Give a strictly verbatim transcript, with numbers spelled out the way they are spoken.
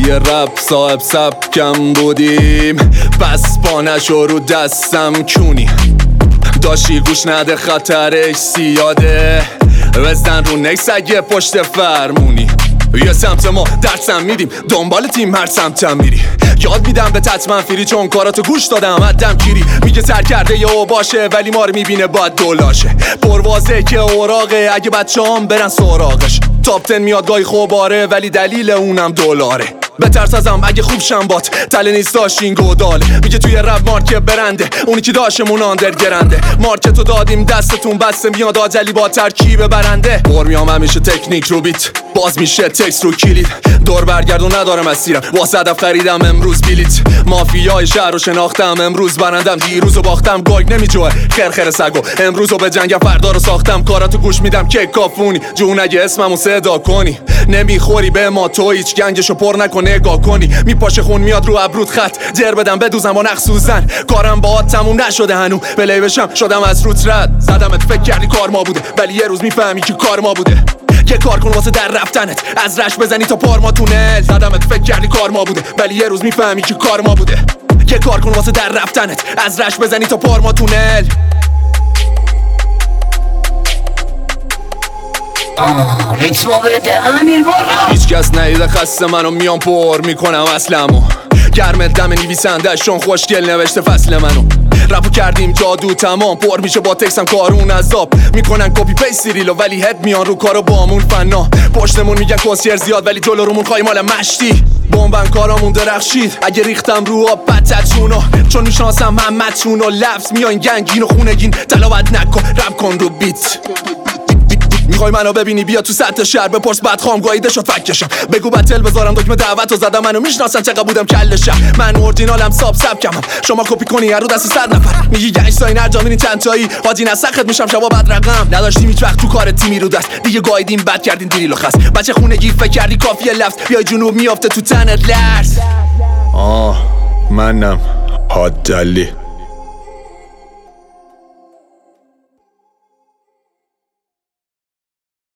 توی رپ صاحب سبکم بودیم، بس پا نشو رو دستم کونی، داشتی گوش نده خطرش زیاده، بزن رو نکس اگه پشت فرمونی. یه سمت ما درسم میدیم، دنبال تیم هر سمتم میری، یاد میدم به تطمن فیری چون کاراتو گوش دادم حدم گیری. میگه سر کرده یه او باشه ولی ما رو میبینه باید دولاشه، پروازه که اوراقه اگه بچه هم برن سراغش، تاپ تن میاد گاهی خوباره ولی دلیل اونم دلاره. بترس ازم اگه خوب شم بات تله نیست داشتین گوداله. میگه توی رب مارکت برنده، اونی که داشمون آندر گرنده، مارکتو دادیم دستتون بسته میاد آجلی با ترکیب برنده. بر میام همیشه تکنیک رو بیت، باز میشه تکست رو کلید، دور برگردون ندارم اسیرم واسه هدف خریدم امروز بلیت. مافیای شهر رو شناختم امروز برندم، دیروزو باختم گاگ نمیجوه خرخر سگو، امروزو به جنگم فردا رو ساختم، کاراتو گوش میدم که کافونی جون اگه اسممو صدا کنی. نمیخوری به ما تو هیچ گنگشو پر نکن نگاه کنی، میپاشه خون میاد رو ابرود خط جر بدم بدوزم و نخ سوزن، کارم باهات تموم نشده هنو بلی بشم شدم از روت رد. زدمت فکر کردی کار ما بوده ولی یه روز میفهمی که کار ما بوده، یه کار کن واسه در رفتنت از رش بزنی تا پارما تونل. زدمت فکر کردی کار ما بوده ولی یه روز میفهمی که کار ما بوده، یه کار کن واسه در رفتنت از رش بزنی تا پارما تونل. ریتمو بده امیر بارا، هیچ کس ندیده خسته منو میام پر میکنم اصلمو، گرم دم نویسنده شون خوشگل نوشته فصل منو، رپو کردیم جادو تمام پر میشه با تکسم کارون عذاب، میکنن کپی پیست سیریلو ولی هد میان رو کارو بامون فنا، پشتمون میگن کسیر زیاد ولی جلو رومون خواهی مال مشتی، بمبن کارامون درخشید اگه ریختم رو آب پتتونو، چون میشناسم همتونو لفظ میان گنگین و خونگین، تلاوت نکن رپ کن رو بیت. میخوای منو ببینی بیا تو سطح شهر بپرس بعد خام گاییده شد فکشم، بگو بتل بذارم دکمه دعوت و زدم منو میشناسن چقدر بودم کلشم، من اورجینالم ساب ساب کمم شما کپی کنی هر رو دست صد نفر، میگی گنج ساین هر جا میرین چند تایی حاجی نسخت میشم شبا بعد رقم، نداشتیم هیچ وقت تو کار تیمی رو دست دیگه گاییدیم بد کردین دیریل و خس، بچه خونگی فکر کردی کافیه لفظ بیای جنوب میافته تو تنت لرز. آه منم حادلی.